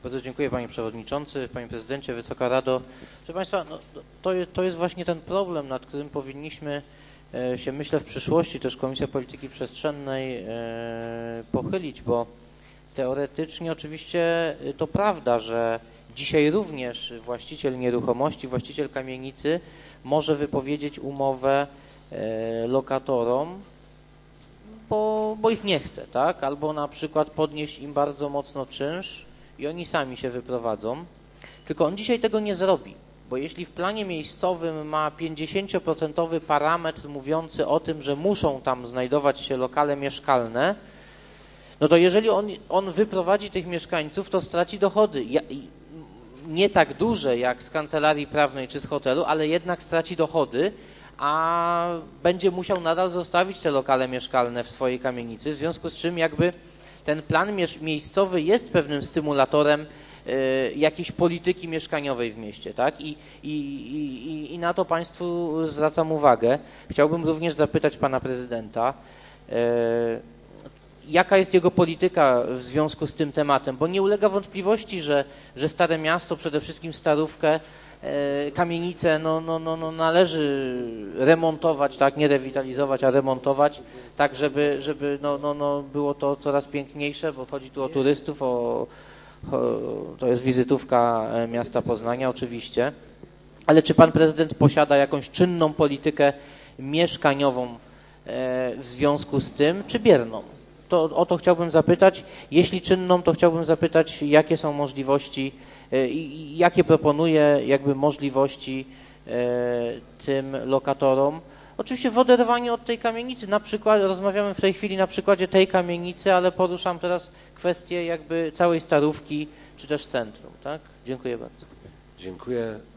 Bardzo dziękuję Panie Przewodniczący, Panie Prezydencie, Wysoka Rado. Proszę Państwa, no, to jest właśnie ten problem, nad którym powinniśmy się, myślę, w przyszłości też Komisja Polityki Przestrzennej pochylić, bo teoretycznie oczywiście to prawda, że dzisiaj również właściciel nieruchomości, właściciel kamienicy może wypowiedzieć umowę lokatorom, bo ich nie chce, tak? Albo na przykład podnieść im bardzo mocno czynsz i oni sami się wyprowadzą. Tylko on dzisiaj tego nie zrobi, bo jeśli w planie miejscowym ma 50% parametr mówiący o tym, że muszą tam znajdować się lokale mieszkalne, no to jeżeli on wyprowadzi tych mieszkańców, to straci dochody. Nie tak duże jak z kancelarii prawnej czy z hotelu, ale jednak straci dochody, a będzie musiał nadal zostawić te lokale mieszkalne w swojej kamienicy, w związku z czym jakby ten plan miejscowy jest pewnym stymulatorem jakiejś polityki mieszkaniowej w mieście, tak? I na to Państwu zwracam uwagę. Chciałbym również zapytać Pana Prezydenta, jaka jest jego polityka w związku z tym tematem, bo nie ulega wątpliwości, że Stare Miasto, przede wszystkim Starówkę, kamienice należy remontować, tak, nie rewitalizować, a remontować, tak żeby było to coraz piękniejsze, bo chodzi tu o turystów, to jest wizytówka miasta Poznania oczywiście, ale czy Pan Prezydent posiada jakąś czynną politykę mieszkaniową w związku z tym, czy bierną? O to chciałbym zapytać. Jeśli czynną, to chciałbym zapytać, jakie są możliwości, jakie proponuje jakby możliwości tym lokatorom. Oczywiście w oderwaniu od tej kamienicy, na przykład rozmawiamy w tej chwili na przykładzie tej kamienicy, ale poruszam teraz kwestię jakby całej Starówki, czy też centrum, tak? Dziękuję bardzo. Dziękuję.